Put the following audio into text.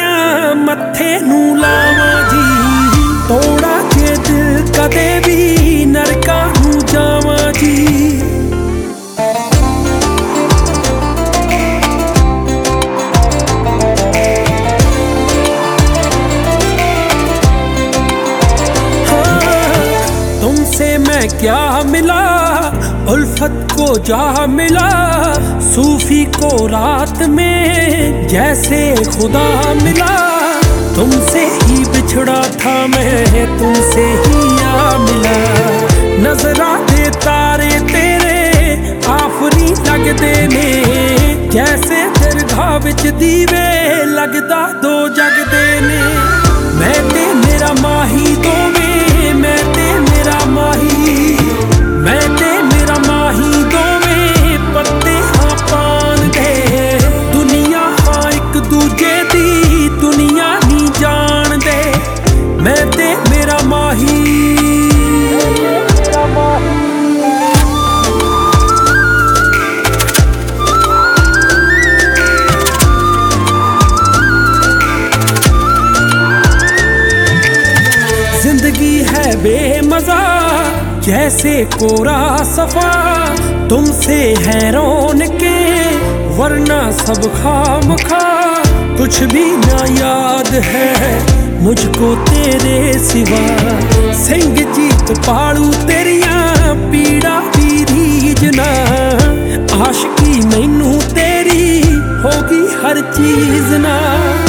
तेरियां मत्थे नूं लावां जी, तोड़ा के दिल कदे भी नरका नूं जावां जी। तुमसे मैं क्या मिला, उल्फत को जा मिला, सूफी को रात में जैसे खुदा मिला। तुमसे ही बिछड़ा था मैं, तुमसे ही आ मिला। नजरा दे तारे तेरे आफरी लगदे ने, जैसे दरगाह विच दीवे लगदा दो जगदे ने। मैं ते मेरा माही दोवें, मैं ते मेरा माही, मैं ते मेरा माही दोवें पत्ते हाँ पान दे। दुनिया हाँ एक दूजे दी दुनिया नहीं जान दे, मैं ते मेरा माही। जिंदगी है बेमजा जैसे कोरा सफा, तुमसे है रौनके वरना सब खामखा। कुछ भी ना याद है मुझको तेरे सिवा, सिंह जीत पालू तेरियां पीड़ा भी रीजना। आशिकी मैनू तेरी होगी हर चीज ना।